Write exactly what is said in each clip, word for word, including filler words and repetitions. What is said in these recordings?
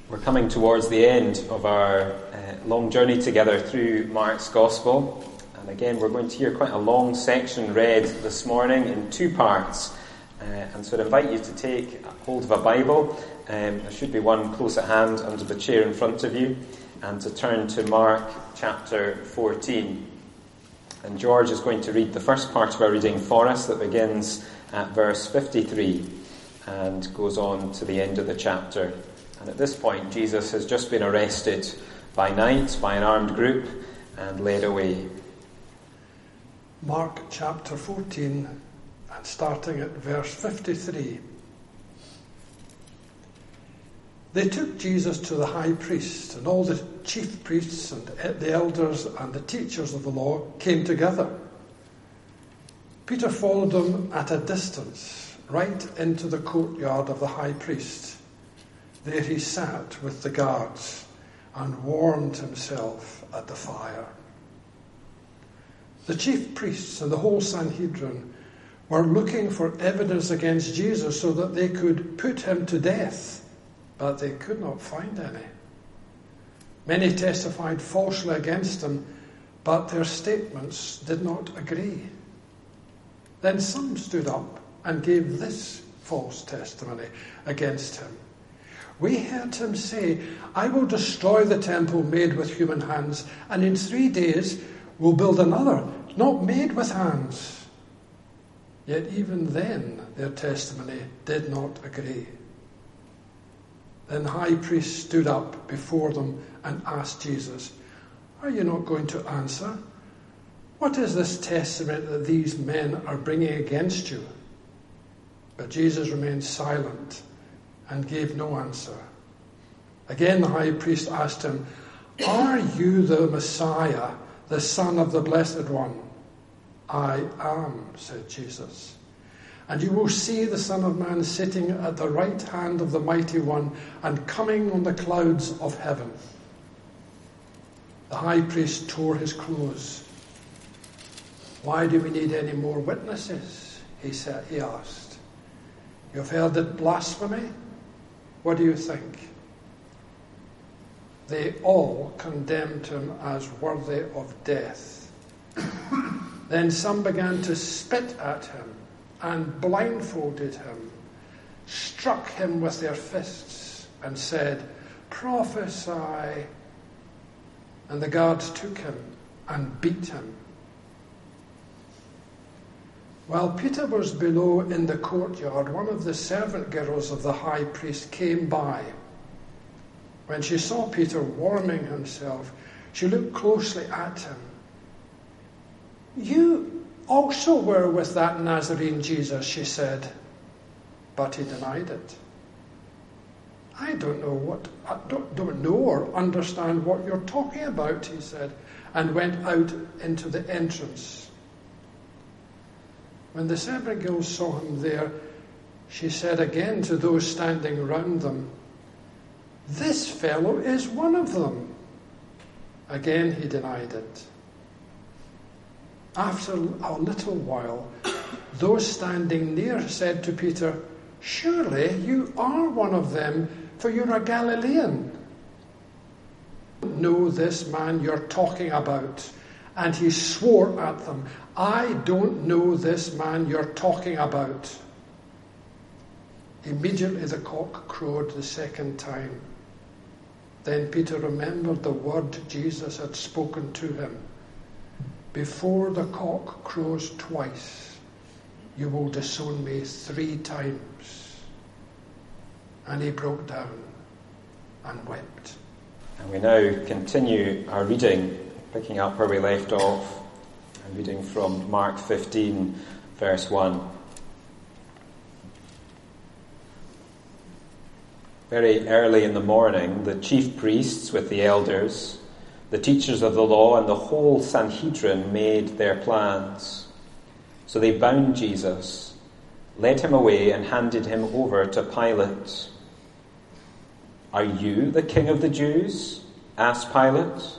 We're coming towards the end of our uh, long journey together through Mark's Gospel. And again, we're going to hear quite a long section read this morning in two parts. Uh, and so I'd invite you to take hold of a Bible. Um, there should be one close at hand under the chair in front of you. And to turn to Mark chapter fourteen. And George is going to read the first part of our reading for us that begins at verse fifty-three and goes on to the end of the chapter. And at this point, Jesus has just been arrested by night by an armed group and led away. Mark chapter fourteen, and starting at verse fifty-three. They took Jesus to the high priest, and all the chief priests and the elders and the teachers of the law came together. Peter followed them at a distance, right into the courtyard of the high priest. There he sat with the guards and warmed himself at the fire. The chief priests and the whole Sanhedrin were looking for evidence against Jesus so that they could put him to death, but they could not find any. Many testified falsely against him, but their statements did not agree. Then some stood up and gave this false testimony against him. We heard him say, "I will destroy the temple made with human hands, and in three days will build another, not made with hands." Yet even then their testimony did not agree. Then the high priest stood up before them and asked Jesus, "Are you not going to answer? What is this testimony that these men are bringing against you?" But Jesus remained silent and gave no answer. Again the high priest asked him, "Are you the Messiah, the Son of the Blessed One?" "I am," said Jesus. "And you will see the Son of Man sitting at the right hand of the Mighty One and coming on the clouds of heaven." The high priest tore his clothes. "Why do we need any more witnesses?" he said. He asked. "You have heard the blasphemy? What do you think?" They all condemned him as worthy of death. Then some began to spit at him and blindfolded him, struck him with their fists and said, "Prophesy." And the guards took him and beat him. While Peter was below in the courtyard, one of the servant girls of the high priest came by. When she saw Peter warming himself, she looked closely at him. "You also were with that Nazarene Jesus," she said. But he denied it. "I don't know what, I don't, don't know or understand what you're talking about," he said, and went out into the entrance. When the servant girl saw him there, she said again to those standing round them, "This fellow is one of them." Again he denied it. After a little while, those standing near said to Peter, "Surely you are one of them, for you're a Galilean." "Know this man you're talking about." And he swore at them, "I don't know this man you're talking about." Immediately the cock crowed the second time. Then Peter remembered the word Jesus had spoken to him. "Before the cock crows twice, you will disown me three times." And he broke down and wept. And we now continue our reading, picking up where we left off, and reading from Mark fifteen, verse one. Very early in the morning, the chief priests with the elders, the teachers of the law, and the whole Sanhedrin made their plans. So they bound Jesus, led him away, and handed him over to Pilate. "Are you the king of the Jews?" asked Pilate.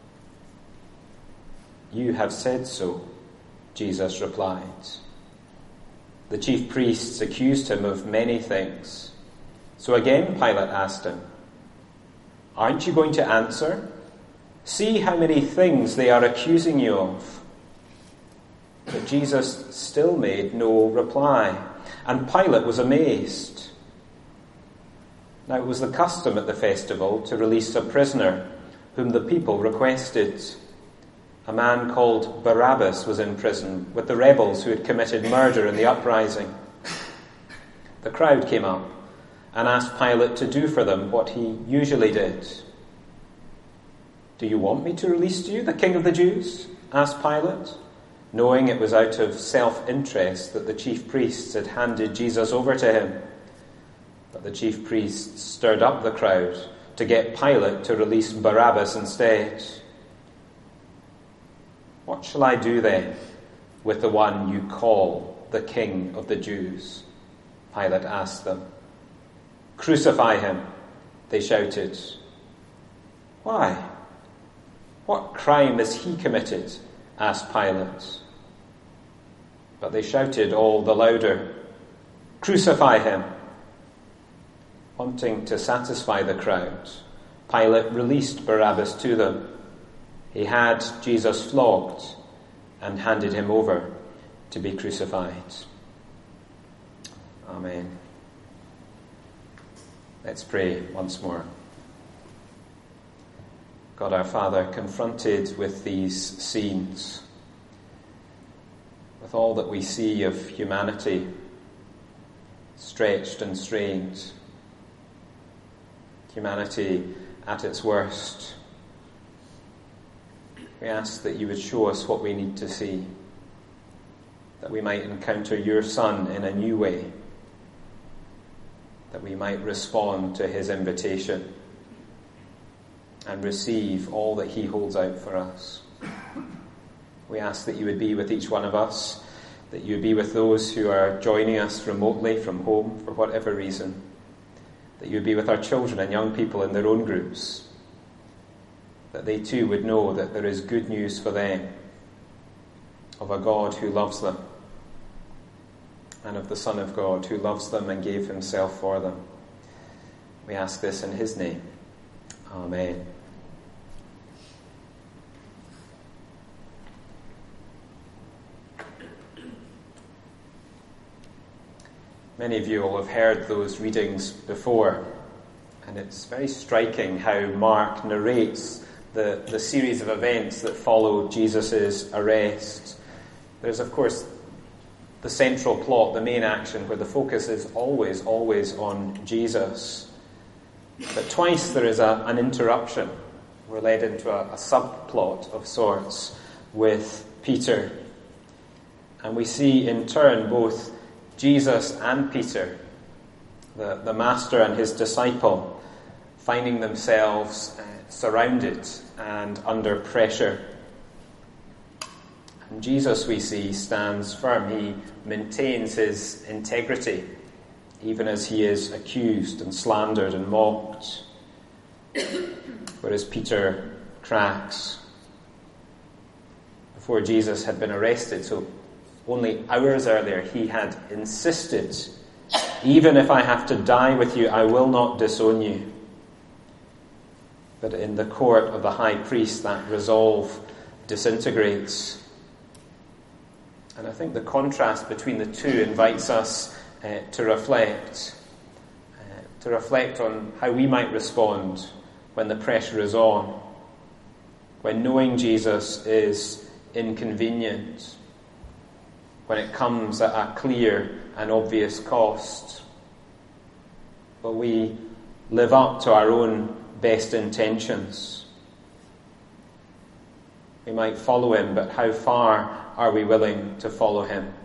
"You have said so," Jesus replied. The chief priests accused him of many things. So again Pilate asked him, Aren't you going to answer? See how many things they are accusing you of. But Jesus still made no reply, and Pilate was amazed. Now it was the custom at the festival to release a prisoner whom the people requested. A man called Barabbas was in prison with the rebels who had committed murder in the uprising. The crowd came up and asked Pilate to do for them what he usually did. Do you want me to release to you the King of the Jews? Asked Pilate, knowing it was out of self-interest that the chief priests had handed Jesus over to him. But the chief priests stirred up the crowd to get Pilate to release Barabbas instead. What shall I do then with the one you call the King of the Jews? Pilate asked them. Crucify him, they shouted. Why? What crime has he committed? Asked Pilate. But they shouted all the louder, Crucify him! Wanting to satisfy the crowd, Pilate released Barabbas to them. He had Jesus flogged and handed him over to be crucified. Amen. Let's pray once more. God our Father, confronted with these scenes, with all that we see of humanity stretched and strained, humanity at its worst, we ask that you would show us what we need to see, that we might encounter your Son in a new way, that we might respond to his invitation and receive all that he holds out for us. We ask that you would be with each one of us, that you would be with those who are joining us remotely from home for whatever reason, that you would be with our children and young people in their own groups, that they too would know that there is good news for them of a God who loves them and of the Son of God who loves them and gave himself for them. We ask this in his name. Amen. Many of you will have heard those readings before, and it's very striking how Mark narrates the, the series of events that follow Jesus' arrest. There's, of course, the central plot, the main action, where the focus is always, always on Jesus. But twice there is a, an interruption. We're led into a, a subplot of sorts with Peter. And we see in turn both Jesus and Peter, the, the master and his disciple, finding themselves uh, surrounded and under pressure. And Jesus, we see, stands firm. He maintains his integrity, even as he is accused and slandered and mocked. Whereas Peter cracks. Before Jesus had been arrested, so only hours earlier, he had insisted, even if I have to die with you, I will not disown you. But in the court of the high priest, that resolve disintegrates. And I think the contrast between the two invites us uh, to reflect, uh, to reflect on how we might respond when the pressure is on, when knowing Jesus is inconvenient, when it comes at a clear and obvious cost. Will we live up to our own best intentions? We might follow him, but how far are we willing to follow him?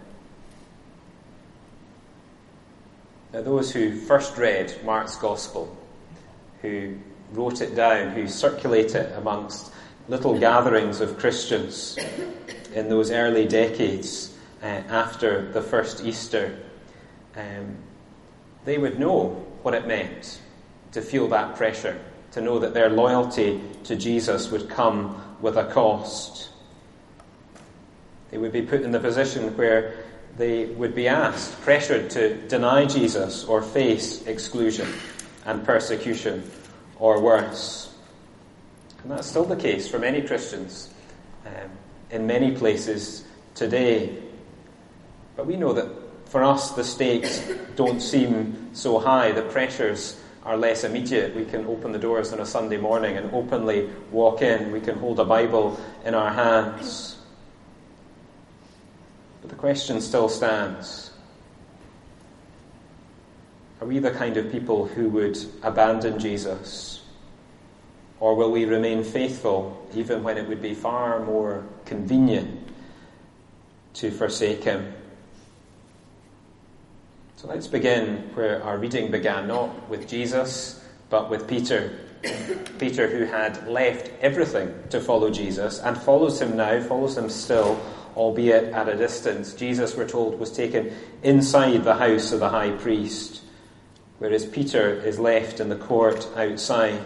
Now, those who first read Mark's Gospel, who wrote it down, who circulate it amongst little gatherings of Christians in those early decades uh, after the first Easter, um, they would know what it meant to feel that pressure, to know that their loyalty to Jesus would come with a cost. They would be put in the position where they would be asked, pressured to deny Jesus or face exclusion and persecution or worse. And that's still the case for many Christians um, in many places today. But we know that for us the stakes don't seem so high. The pressures are less immediate. We can open the doors on a Sunday morning and openly walk in. We can hold a Bible in our hands. But the question still stands. Are we the kind of people who would abandon Jesus? Or will we remain faithful even when it would be far more convenient to forsake him? So let's begin where our reading began, not with Jesus, but with Peter. Peter, who had left everything to follow Jesus and follows him now, follows him still, albeit at a distance. Jesus, we're told, was taken inside the house of the high priest, whereas Peter is left in the court outside.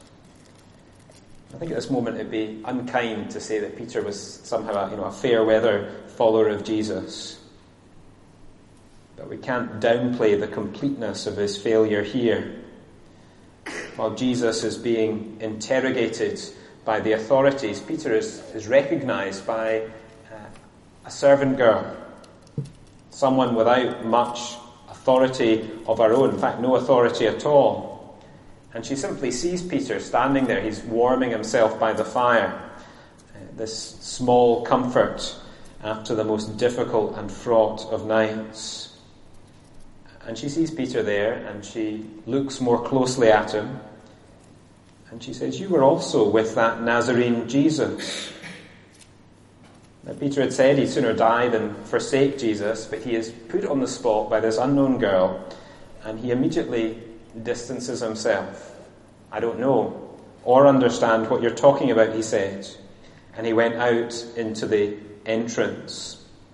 I think at this moment it'd be unkind to say that Peter was somehow a, you know, a fair-weather follower of Jesus. But we can't downplay the completeness of his failure here. While Jesus is being interrogated by the authorities, Peter is, is recognized by uh, a servant girl, someone without much authority of her own, in fact, no authority at all. And she simply sees Peter standing there. He's warming himself by the fire. Uh, this small comfort after the most difficult and fraught of nights. And she sees Peter there, and she looks more closely at him. And she says, "You were also with that Nazarene Jesus." Now, Peter had said he'd sooner die than forsake Jesus, but he is put on the spot by this unknown girl, and he immediately distances himself. "I don't know or understand what you're talking about," he said. And he went out into the entrance.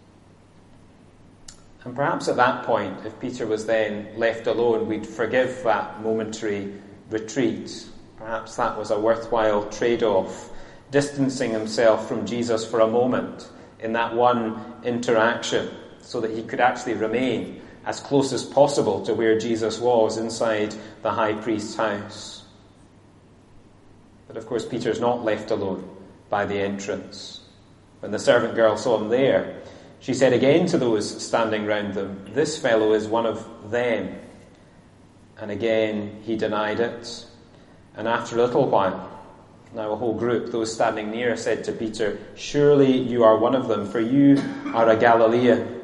And perhaps at that point, if Peter was then left alone, we'd forgive that momentary retreat. Perhaps that was a worthwhile trade-off, distancing himself from Jesus for a moment in that one interaction so that he could actually remain as close as possible to where Jesus was, inside the high priest's house. But of course, Peter's not left alone by the entrance. When the servant girl saw him there, she said again to those standing round them, "This fellow is one of them." And again he denied it. And after a little while, now a whole group, those standing near, said to Peter, "Surely you are one of them, for you are a Galilean."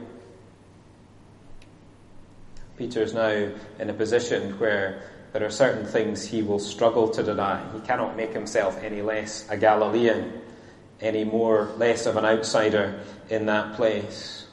Peter's now in a position where there are certain things he will struggle to deny. He cannot make himself any less a Galilean, any more less of an outsider in that place.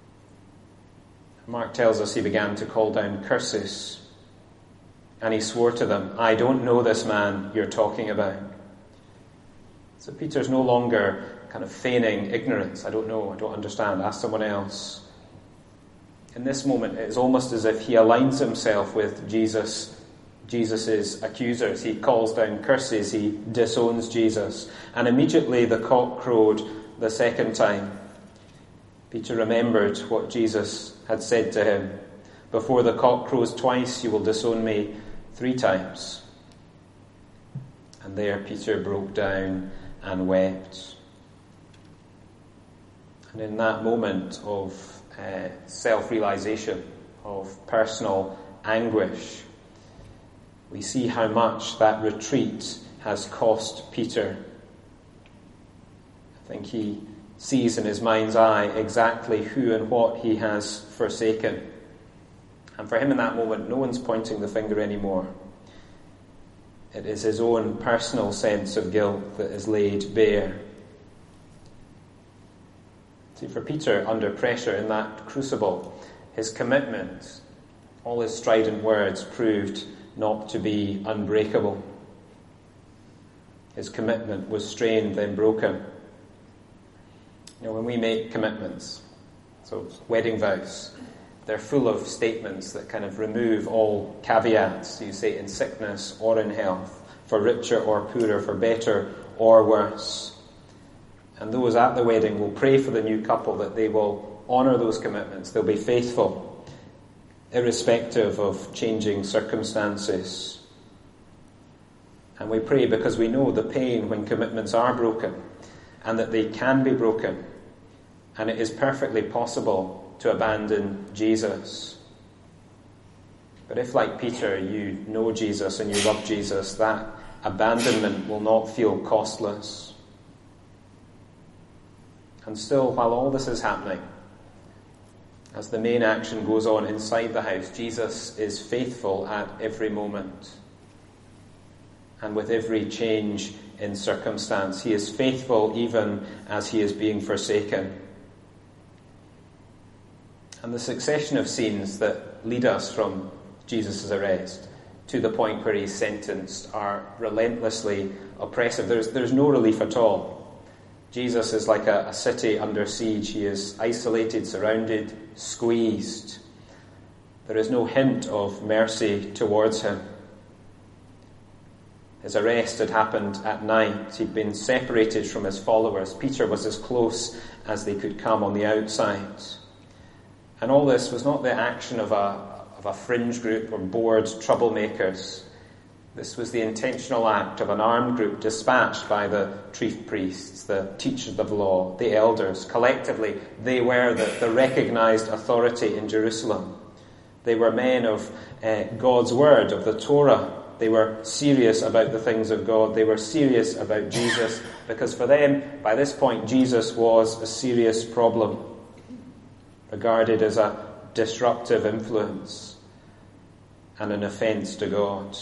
Mark tells us he began to call down curses, and he swore to them, "I don't know this man you're talking about." So Peter's no longer kind of feigning ignorance. "I don't know, I don't understand, ask someone else." In this moment, it is almost as if he aligns himself with Jesus, Jesus' accusers. He calls down curses, he disowns Jesus. And immediately the cock crowed the second time. Peter remembered what Jesus had said to him, "Before the cock crows twice, you will disown me three times." And there Peter broke down and wept. And in that moment of uh, self-realization, of personal anguish, we see how much that retreat has cost Peter. I think he sees in his mind's eye exactly who and what he has forsaken. And for him in that moment, no one's pointing the finger anymore. It is his own personal sense of guilt that is laid bare. See, for Peter, under pressure in that crucible, his commitment, all his strident words, proved not to be unbreakable. His commitment was strained, then broken. You know, when we make commitments, so wedding vows, they're full of statements that kind of remove all caveats. You say in sickness or in health, for richer or poorer, for better or worse. And those at the wedding will pray for the new couple that they will honour those commitments. They'll be faithful, irrespective of changing circumstances. And we pray because we know the pain when commitments are broken, and that they can be broken, and it is perfectly possible to abandon Jesus. But if, like Peter, you know Jesus and you love Jesus, that abandonment will not feel costless. And still, while all this is happening, as the main action goes on inside the house, Jesus is faithful at every moment. And with every change in circumstance, he is faithful even as he is being forsaken. And the succession of scenes that lead us from Jesus' arrest to the point where he's sentenced are relentlessly oppressive. There's, there's no relief at all. Jesus is like a, a city under siege. He is isolated, surrounded, squeezed. There is no hint of mercy towards him. His arrest had happened at night. He'd been separated from his followers. Peter was as close as they could come on the outside. And all this was not the action of a, of a fringe group or bored troublemakers. This was the intentional act of an armed group dispatched by the chief priests, the teachers of the law, the elders. Collectively, they were the, the recognized authority in Jerusalem. They were men of uh, God's word, of the Torah. They were serious about the things of God. They were serious about Jesus, because for them, by this point, Jesus was a serious problem, regarded as a disruptive influence and an offence to God.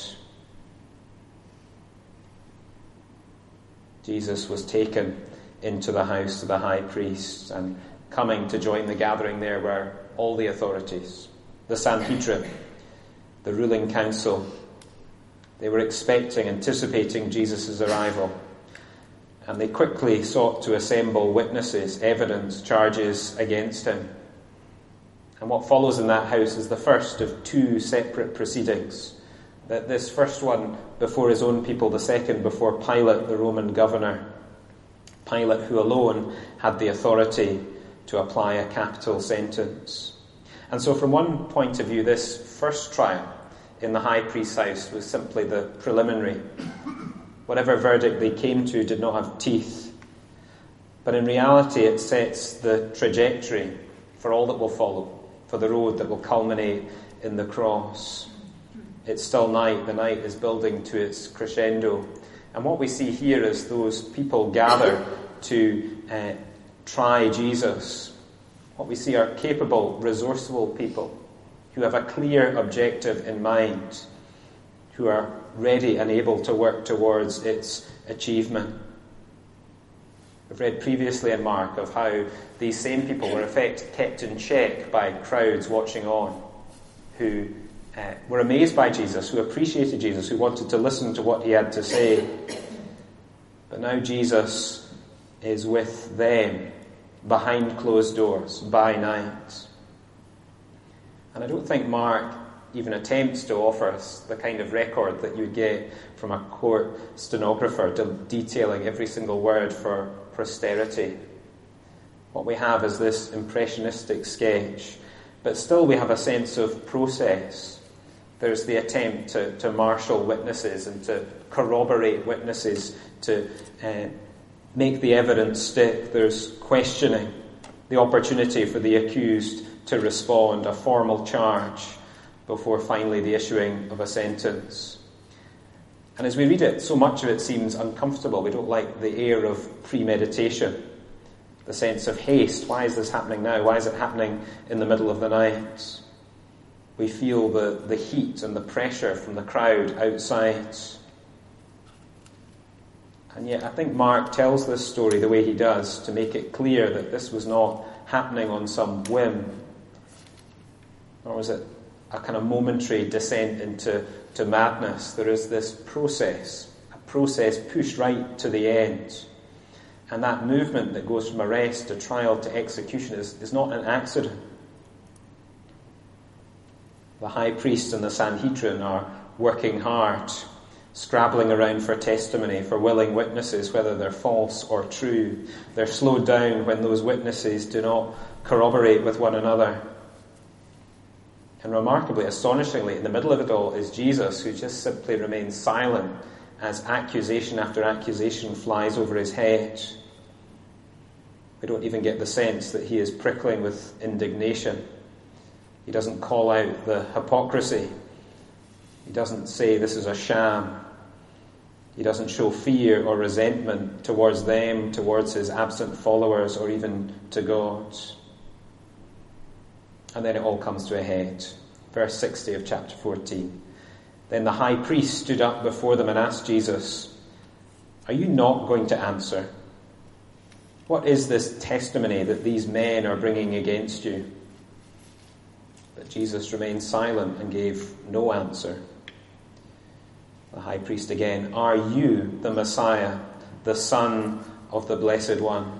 Jesus was taken into the house of the high priest, and coming to join the gathering there were all the authorities, the Sanhedrin, the ruling council. They were expecting, anticipating Jesus' arrival, and they quickly sought to assemble witnesses, evidence, charges against him. And what follows in that house is the first of two separate proceedings. That this first one before his own people, the second before Pilate, the Roman governor. Pilate, who alone had the authority to apply a capital sentence. And so from one point of view, this first trial in the high priest's house was simply the preliminary. Whatever verdict they came to did not have teeth. But in reality, it sets the trajectory for all that will follow, for the road that will culminate in the cross. It's still night. The night is building to its crescendo. And what we see here is those people gather to uh, try Jesus. What we see are capable, resourceful people who have a clear objective in mind, who are ready and able to work towards its achievement. We've read previously in Mark of how these same people were in effect kept in check by crowds watching on, who uh, were amazed by Jesus, who appreciated Jesus, who wanted to listen to what he had to say. But now Jesus is with them behind closed doors by night. And I don't think Mark even attempts to offer us the kind of record that you'd get from a court stenographer de- detailing every single word for posterity. What we have is this impressionistic sketch, but still we have a sense of process. There's the attempt to, to marshal witnesses and to corroborate witnesses, to uh, make the evidence stick. There's questioning, the opportunity for the accused to respond, a formal charge, before finally the issuing of a sentence. And as we read it, so much of it seems uncomfortable. We don't like the air of premeditation, the sense of haste. Why is this happening now? Why is it happening in the middle of the night? We feel the, the heat and the pressure from the crowd outside. And yet I think Mark tells this story the way he does to make it clear that this was not happening on some whim, nor was it a kind of momentary descent into to madness. There is this process, a process pushed right to the end. And that movement that goes from arrest to trial to execution is, is not an accident. The high priest and the Sanhedrin are working hard, scrabbling around for testimony, for willing witnesses, whether they're false or true. They're slowed down when those witnesses do not corroborate with one another. And remarkably, astonishingly, in the middle of it all is Jesus, who just simply remains silent as accusation after accusation flies over his head. We don't even get the sense that he is prickling with indignation. He doesn't call out the hypocrisy. He doesn't say this is a sham. He doesn't show fear or resentment towards them, towards his absent followers, or even to God. And then it all comes to a head. Verse sixty of chapter fourteen. Then the high priest stood up before them and asked Jesus, "Are you not going to answer? What is this testimony that these men are bringing against you?" But Jesus remained silent and gave no answer. The high priest again, "Are you the Messiah, the Son of the Blessed One?"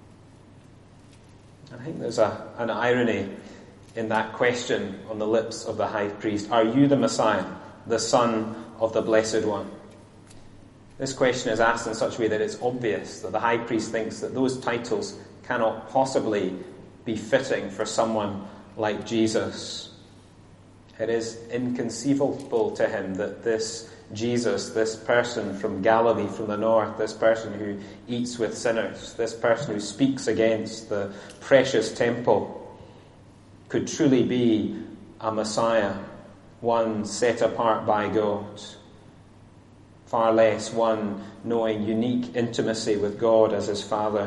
I think there's a, an irony in that question on the lips of the high priest. Are you the Messiah, the Son of the Blessed One? This question is asked in such a way that it's obvious that the high priest thinks that those titles cannot possibly be fitting for someone like Jesus. It is inconceivable to him that this Jesus, this person from Galilee, from the north, this person who eats with sinners, this person who speaks against the precious temple, could truly be a Messiah, one set apart by God. Far less one knowing unique intimacy with God as his Father.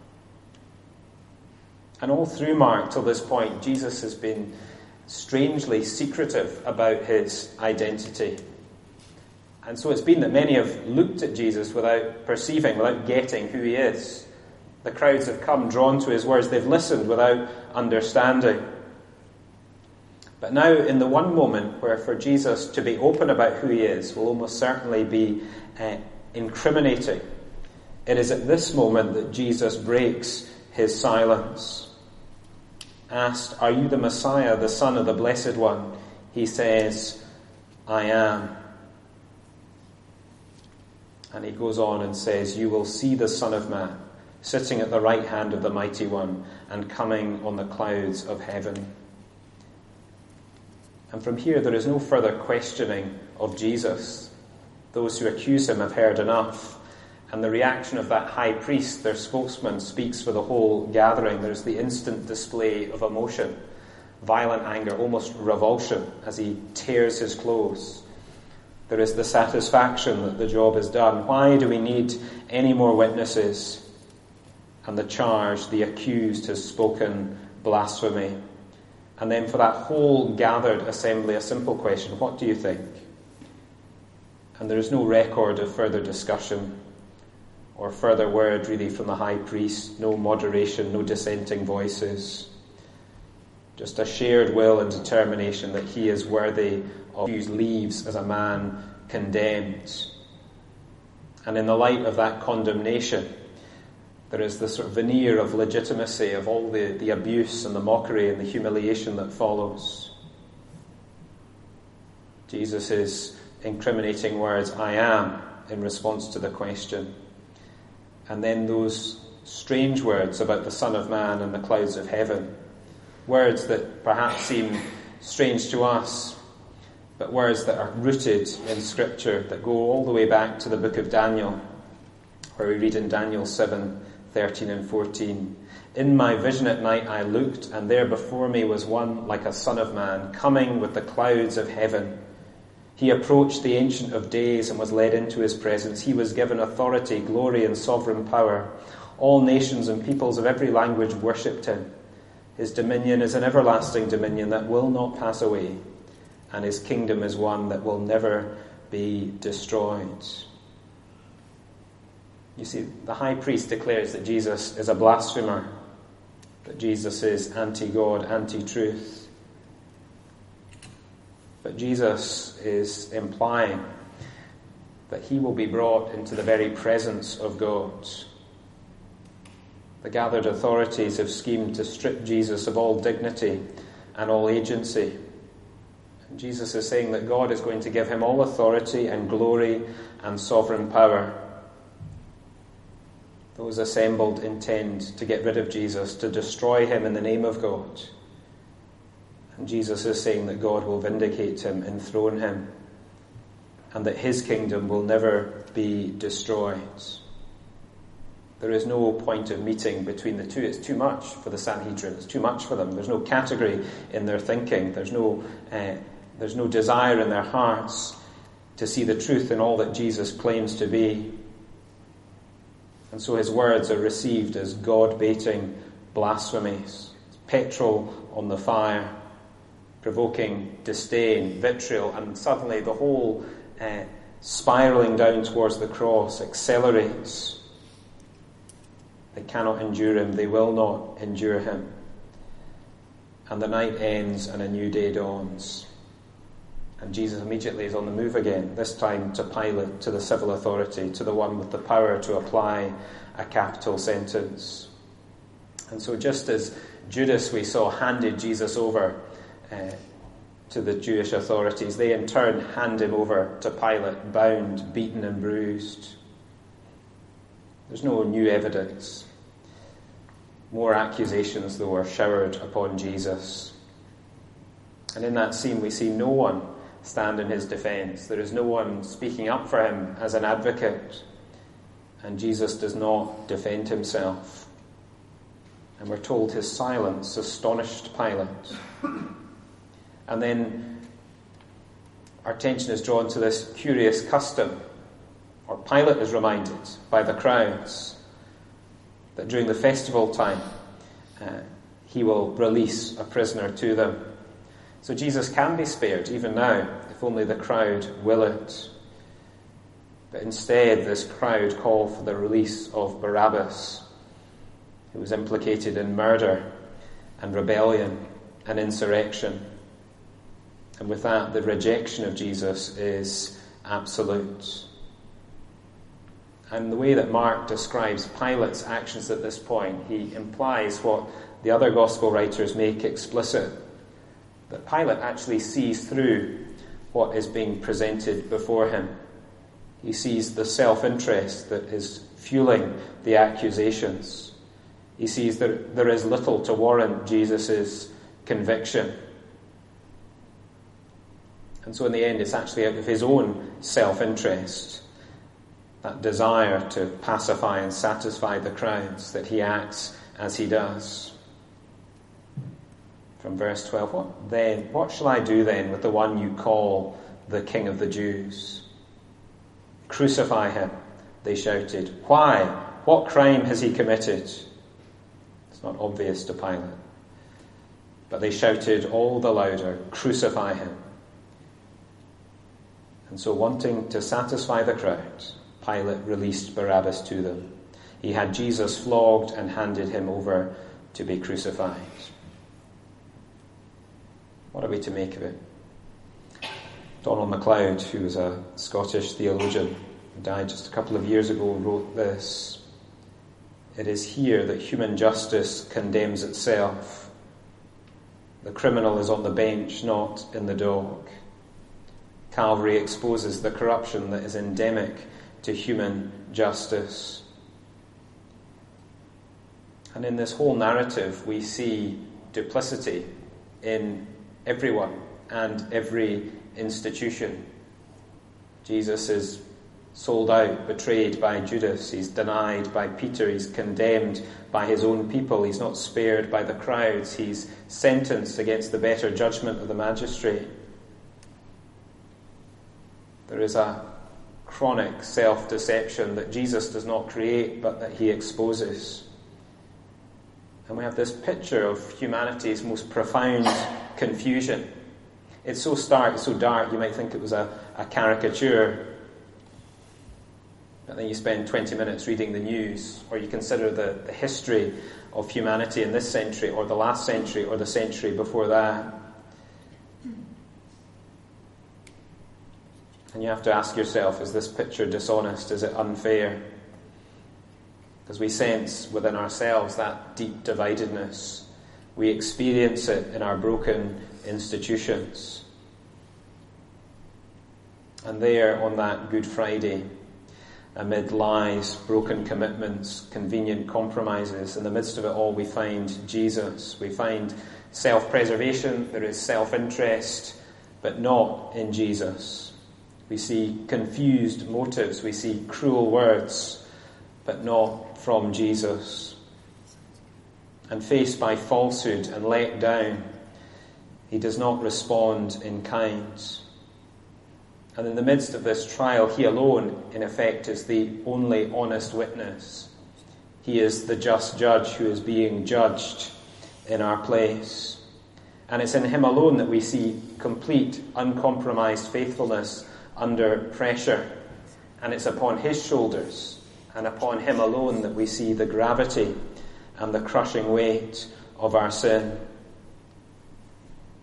And all through Mark till this point, Jesus has been strangely secretive about his identity. And so it's been that many have looked at Jesus without perceiving, without getting who he is. The crowds have come drawn to his words. They've listened without understanding. But now, in the one moment where for Jesus to be open about who he is will almost certainly be uh, incriminating, it is at this moment that Jesus breaks his silence. Asked, "Are you the Messiah, the Son of the Blessed One?" he says, "I am." And he goes on and says, "You will see the Son of Man sitting at the right hand of the Mighty One and coming on the clouds of heaven." And from here there is no further questioning of Jesus. Those who accuse him have heard enough. And the reaction of that high priest, their spokesman, speaks for the whole gathering. There's the instant display of emotion, violent anger, almost revulsion, as he tears his clothes. There is the satisfaction that the job is done. Why do we need any more witnesses? And the charge, the accused has spoken blasphemy. And then for that whole gathered assembly, a simple question: what do you think? And there is no record of further discussion or further word really from the high priest, no moderation, no dissenting voices. Just a shared will and determination that he is worthy of whose leaves as a man condemned. And in the light of that condemnation, there is the sort of veneer of legitimacy of all the, the abuse and the mockery and the humiliation that follows. Jesus' incriminating words, "I am," in response to the question. And then those strange words about the Son of Man and the clouds of heaven. Words that perhaps seem strange to us, but words that are rooted in Scripture, that go all the way back to the book of Daniel, where we read in Daniel seven, thirteen and fourteen, "In my vision at night I looked, and there before me was one like a son of man, coming with the clouds of heaven. He approached the Ancient of Days and was led into his presence. He was given authority, glory, and sovereign power. All nations and peoples of every language worshipped him. His dominion is an everlasting dominion that will not pass away, and his kingdom is one that will never be destroyed." You see, the high priest declares that Jesus is a blasphemer, that Jesus is anti-God, anti-truth. But Jesus is implying that he will be brought into the very presence of God. The gathered authorities have schemed to strip Jesus of all dignity and all agency. And Jesus is saying that God is going to give him all authority and glory and sovereign power. Those assembled intend to get rid of Jesus, to destroy him in the name of God. And Jesus is saying that God will vindicate him, enthrone him, and that his kingdom will never be destroyed. There is no point of meeting between the two. It's too much for the Sanhedrin. It's too much for them. There's no category in their thinking. There's no, uh, there's no desire in their hearts to see the truth in all that Jesus claims to be. And so his words are received as God-baiting blasphemies. It's petrol on the fire, provoking disdain, vitriol, and suddenly the whole uh, spiralling down towards the cross accelerates. They cannot endure him. They will not endure him. And the night ends and a new day dawns. And Jesus immediately is on the move again, this time to Pilate, to the civil authority, to the one with the power to apply a capital sentence. And so just as Judas, we saw, handed Jesus over uh, to the Jewish authorities, they in turn hand him over to Pilate, bound, beaten and bruised. There's no new evidence. More accusations, though, are showered upon Jesus. And in that scene we see no one stand in his defence. There is no one speaking up for him as an advocate. And Jesus does not defend himself. And we're told his silence astonished Pilate. And then our attention is drawn to this curious custom, or Pilate is reminded by the crowds, that during the festival time uh, he will release a prisoner to them. So Jesus can be spared even now, if only the crowd will it. But instead this crowd call for the release of Barabbas, who was implicated in murder and rebellion and insurrection. And with that, the rejection of Jesus is absolute. And the way that Mark describes Pilate's actions at this point, he implies what the other gospel writers make explicit, that Pilate actually sees through what is being presented before him. He sees the self-interest that is fueling the accusations. He sees that there is little to warrant Jesus' conviction. And so in the end, it's actually out of his own self-interest, that desire to pacify and satisfy the crowds, that he acts as he does. From verse twelve, what then? What shall I do then with the one you call the King of the Jews? Crucify him, they shouted. Why? What crime has he committed? It's not obvious to Pilate. But they shouted all the louder, crucify him. And so, wanting to satisfy the crowd, Pilate released Barabbas to them. He had Jesus flogged and handed him over to be crucified. What are we to make of it? Donald MacLeod, who was a Scottish theologian who died just a couple of years ago, wrote this: "It is here that human justice condemns itself. The criminal is on the bench, not in the dock. Calvary exposes the corruption that is endemic to human justice." And in this whole narrative, we see duplicity in everyone and every institution. Jesus is sold out, betrayed by Judas. He's denied by Peter. He's condemned by his own people. He's not spared by the crowds. He's sentenced against the better judgment of the magistrate. There is a chronic self-deception that Jesus does not create, but that he exposes. And we have this picture of humanity's most profound confusion. It's so stark, it's so dark, you might think it was a, a caricature. But then you spend twenty minutes reading the news, or you consider the, the history of humanity in this century, or the last century, or the century before that. And you have to ask yourself, is this picture dishonest? Is it unfair? Because we sense within ourselves that deep dividedness. We experience it in our broken institutions. And there on that Good Friday, amid lies, broken commitments, convenient compromises, in the midst of it all we find Jesus. We find self-preservation, there is self-interest, but not in Jesus. We see confused motives. We see cruel words, but not from Jesus. And faced by falsehood and let down, he does not respond in kind. And in the midst of this trial, he alone, in effect, is the only honest witness. He is the just judge who is being judged in our place. And it's in him alone that we see complete, uncompromised faithfulness under pressure. And it's upon his shoulders and upon him alone that we see the gravity and the crushing weight of our sin.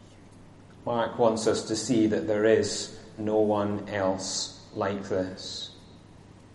Mark wants us to see that there is no one else like this.